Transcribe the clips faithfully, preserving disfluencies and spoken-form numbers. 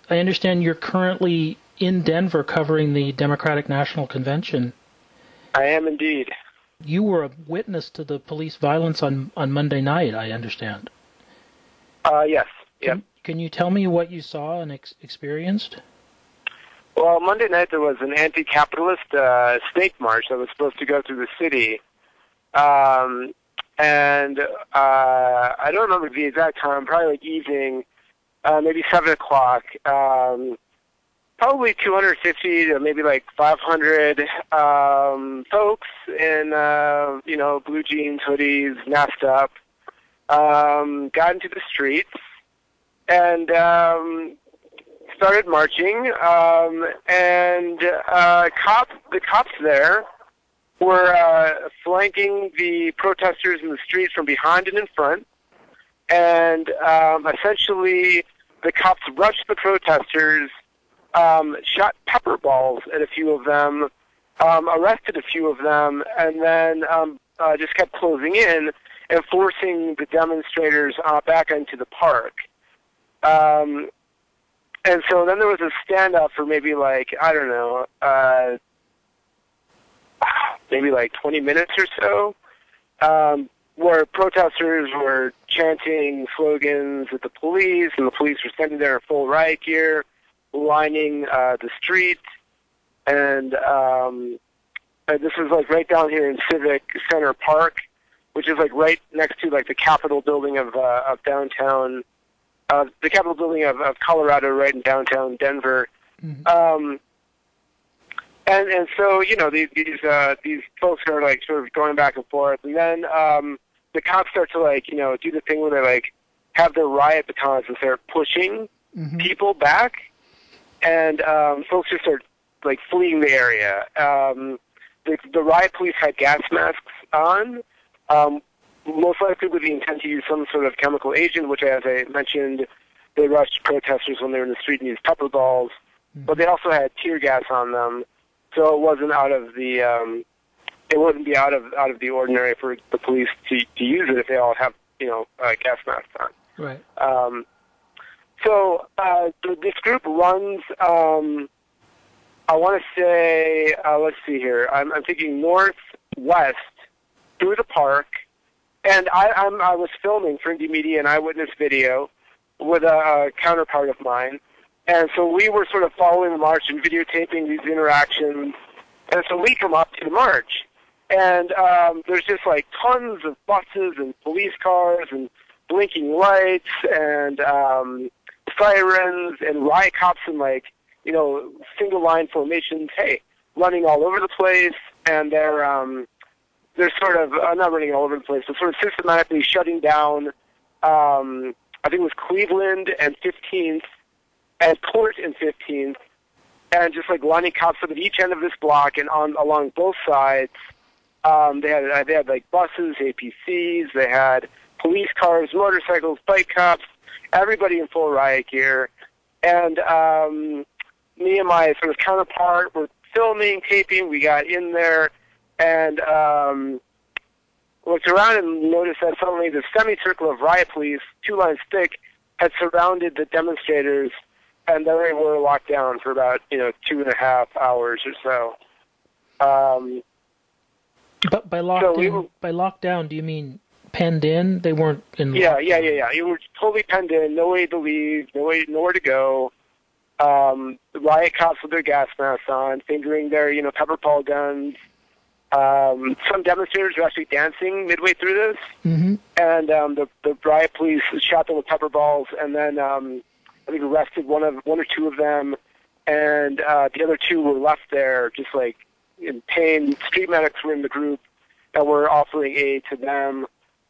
I understand you're currently in Denver covering the Democratic National Convention. I am indeed. You were a witness to the police violence on, on Monday night, I understand. Uh, yes. Yep. Can, can you tell me what you saw and ex- experienced? Well, Monday night there was an anti-capitalist uh, snake march that was supposed to go through the city. Um, and uh, I don't remember the exact time, probably like evening, uh, maybe seven o'clock. Um, probably two hundred fifty to maybe like five hundred um, folks in, uh, you know, blue jeans, hoodies, masked up, um, got into the streets and um, started marching. Um, and uh, cop, the cops there were uh, flanking the protesters in the streets from behind and in front. And um, essentially, the cops rushed the protesters, um, shot pepper balls at a few of them, um, arrested a few of them, and then um, uh, just kept closing in and forcing the demonstrators uh, back into the park. Um, and so then there was a stand-up for maybe like, I don't know, uh, maybe like twenty minutes or so, um, where protesters were chanting slogans at the police, and the police were standing there in full riot gear, lining uh, the street. And, um, and this was like right down here in Civic Center Park, which is like right next to like the Capitol building of uh, of downtown, uh, the Capitol building of, of Colorado, right in downtown Denver. Mm-hmm. Um, and and so you know these these uh, these folks are like sort of going back and forth, and then um, the cops start to like you know do the thing where they like have their riot batons and start pushing mm-hmm. people back, and um, folks just start like fleeing the area. Um, the, the riot police had gas masks on. Um, most likely with the intent to use some sort of chemical agent, which, as I mentioned, they rushed protesters when they were in the street and used pepper balls. Mm-hmm. But they also had tear gas on them, so it wasn't out of the um, it wouldn't be out of out of the ordinary for the police to to use it if they all have you know uh, gas masks on. Right. Um, so uh, this group runs. Um, I want to say, uh, let's see here. I'm, I'm thinking northwest through the park, and I, I'm, I was filming for Indie Media and Eyewitness Video with a, a counterpart of mine, and so we were sort of following the march and videotaping these interactions, and so we come up to the march, and um, there's just like tons of buses and police cars and blinking lights and um, sirens and riot cops and like, you know, single line formations, hey, running all over the place, and they're um, they're sort of uh, not running all over the place, but sort of systematically shutting down. Um, I think it was Cleveland and fifteenth, and Court and fifteenth, and just like lining cops up at each end of this block and on along both sides. Um, they had uh, they had like buses, A P Cs, they had police cars, motorcycles, bike cops, everybody in full riot gear, and um, me and my sort of counterpart were filming, taping. We got in there and um, looked around and noticed that suddenly the semicircle of riot police, two lines thick, had surrounded the demonstrators, and they were locked down for about you know two and a half hours or so. Um, but by locked so we in, were, by lockdown, do you mean penned in? They weren't in. Yeah, lockdown. yeah, yeah, yeah. You were totally penned in. No way to leave. No way, nowhere to go. Um, the riot cops with their gas masks on, fingering their, you know, pepper ball guns. Um, some demonstrators were actually dancing midway through this, mm-hmm. and um, the the riot police shot them with pepper balls, and then um, I think arrested one of one or two of them, and uh, the other two were left there just like in pain. Street medics were in the group and were offering aid to them.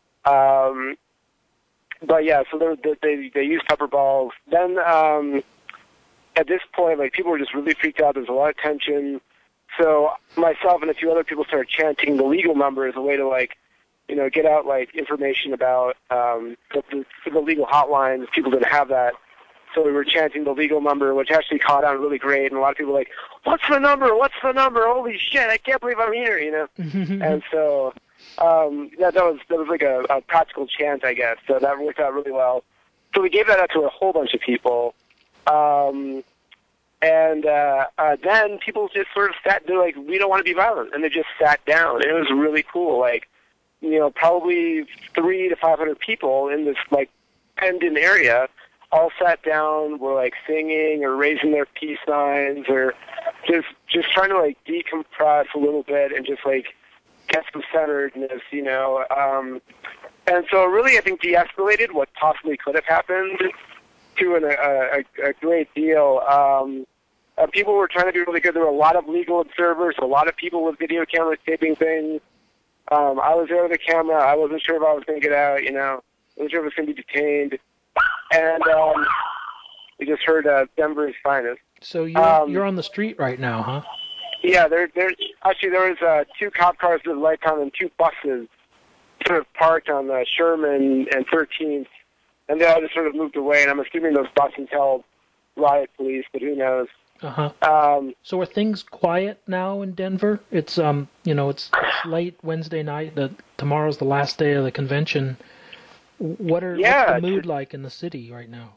Um, but yeah, so they they they used pepper balls. Then. Um, At this point, like, people were just really freaked out. There was a lot of tension. So myself and a few other people started chanting the legal number as a way to, like, you know, get out, like, information about um, the, the, the legal hotlines. People didn't have that. So we were chanting the legal number, which actually caught on really great. And a lot of people were like, what's the number? What's the number? Holy shit, I can't believe I'm here, you know? And so um, yeah, that was that was like a, a practical chant, I guess. So that worked out really well. So we gave that out to a whole bunch of people. Um, and uh, uh, then people just sort of sat, they're like, we don't want to be violent. And they just sat down. It was really cool. Like, you know, probably three to five hundred people in this, like, penned-in area all sat down, were, like, singing or raising their peace signs or just just trying to, like, decompress a little bit and just, like, get some centeredness, you know. Um, and so really, I think, de-escalated what possibly could have happened to an, a, a, a great deal. Um, uh, people were trying to be really good. There were a lot of legal observers, a lot of people with video cameras taping things. Um, I was there with a camera. I wasn't sure if I was going to get out, you know. I wasn't sure if I was going to be detained. And um, we just heard uh, Denver's finest. So you're, um, you're on the street right now, huh? Yeah, there, there's actually there was uh, two cop cars with lights on and two buses sort of parked on uh, Sherman and thirteenth, and they all just sort of moved away. And I'm assuming those buses held riot police, but who knows? Uh huh. Um, so are things quiet now in Denver? It's um, you know, it's, it's late Wednesday night. The, tomorrow's the last day of the convention. What are yeah, what's the mood like in the city right now?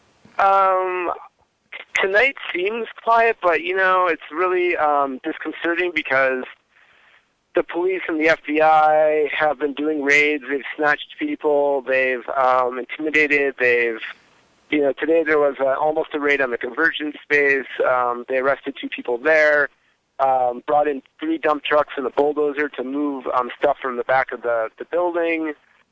Um, tonight seems quiet, but you know, it's really um, disconcerting because the police and the F B I have been doing raids. They've snatched people. They've um, intimidated. They've, you know, today there was uh, almost a raid on the Convergence space. Um, they arrested two people there. Um, brought in three dump trucks and a bulldozer to move um, stuff from the back of the the building.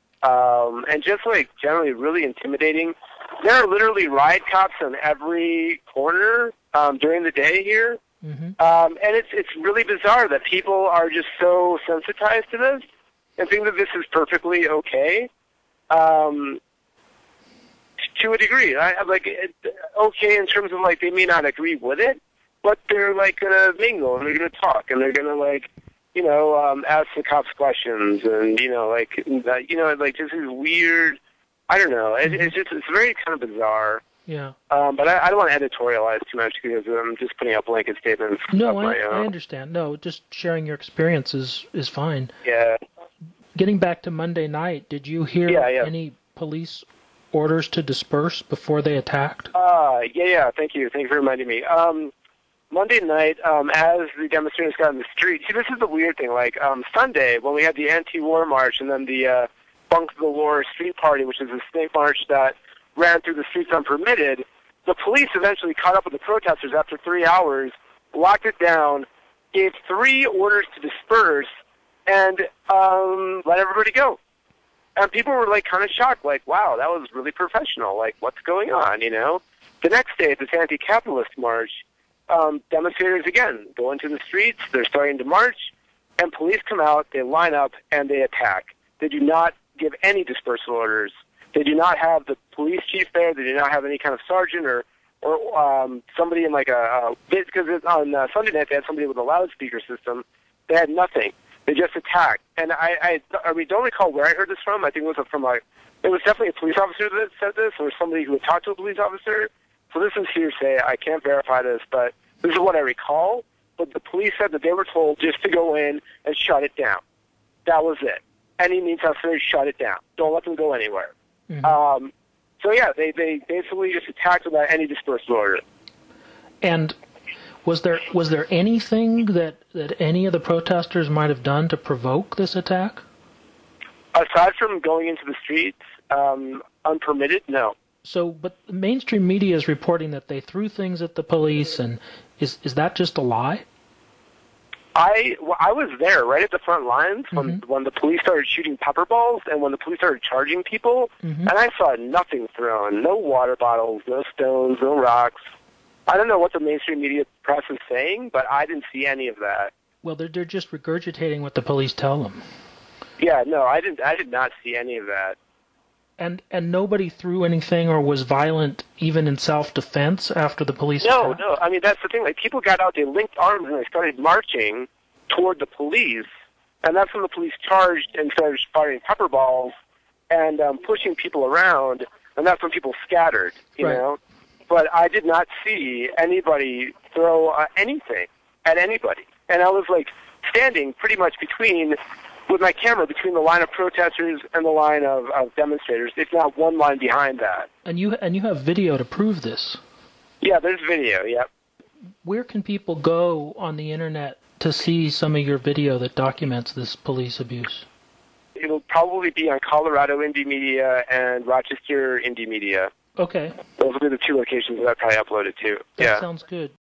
Um, and just, like, generally really intimidating. There are literally riot cops on every corner um, during the day here. Mm-hmm. Um, and it's it's really bizarre that people are just so sensitized to this and think that this is perfectly okay um, to a degree. I, I'm like, it, okay in terms of, like, they may not agree with it, but they're, like, going to mingle and they're going to talk and they're going to, like, you know, um, ask the cops questions and, you know, like, uh, you know, like, this is weird. I don't know. It, it's just, it's very kind of bizarre. Yeah. Um, but I, I don't want to editorialize too much because I'm just putting out blanket statements. No, of I, my own. I understand. No, just sharing your experience is, is fine. Yeah. Getting back to Monday night, did you hear yeah, yeah. any police orders to disperse before they attacked? Uh, yeah, yeah. Thank you. Thank you for reminding me. Um, Monday night, um, as the demonstrators got in the street, see, this is the weird thing. Like, um, Sunday, when we had the anti-war march and then the uh, Bunk the War street party, which is a snake march that ran through the streets unpermitted, the police eventually caught up with the protesters after three hours, locked it down, gave three orders to disperse, and um, let everybody go. And people were, like, kind of shocked, like, wow, that was really professional. Like, what's going on, you know? The next day, at this anti-capitalist march, Um, demonstrators, again, go into the streets, they're starting to march, and police come out, they line up, and they attack. They do not give any dispersal orders. They do not have the police chief there. They do not have any kind of sergeant or, or um, somebody in like a, a because on uh, Sunday night they had somebody with a loudspeaker system. They had nothing. They just attacked. And I, I, I mean, don't recall where I heard this from. I think it was from a, it was definitely a police officer that said this, or somebody who had talked to a police officer. So this is hearsay. I can't verify this, but this is what I recall. But the police said that they were told just to go in and shut it down. That was it. Any means necessary, shut it down. Don't let them go anywhere. Mm-hmm. Um, so, yeah, they, they basically just attacked without any dispersal order. And was there was there anything that, that any of the protesters might have done to provoke this attack? Aside from going into the streets um, unpermitted, no. So, but the mainstream media is reporting that they threw things at the police, and is is that just a lie? I, well, I was there right at the front lines when Mm-hmm. when the police started shooting pepper balls and when the police started charging people, Mm-hmm. and I saw nothing thrown, no water bottles, no stones, no rocks. I don't know what the mainstream media press is saying, but I didn't see any of that. Well, they're they're just regurgitating what the police tell them. Yeah, no, I didn't. I did not see any of that. And and nobody threw anything or was violent even in self-defense after the police No, attack? no. I mean, that's the thing. Like, people got out, they linked arms, and they started marching toward the police. And that's when the police charged and started firing pepper balls and um, pushing people around. And that's when people scattered, you Right. know. But I did not see anybody throw uh, anything at anybody. And I was, like, standing pretty much between, with my camera, between the line of protesters and the line of, of demonstrators, if not one line behind that. And you and you have video to prove this. Yeah, there's video, yep. Where can people go on the internet to see some of your video that documents this police abuse? It'll probably be on Colorado Indie Media and Rochester Indie Media. Okay. Those will be the two locations that I probably uploaded to. That yeah. sounds good.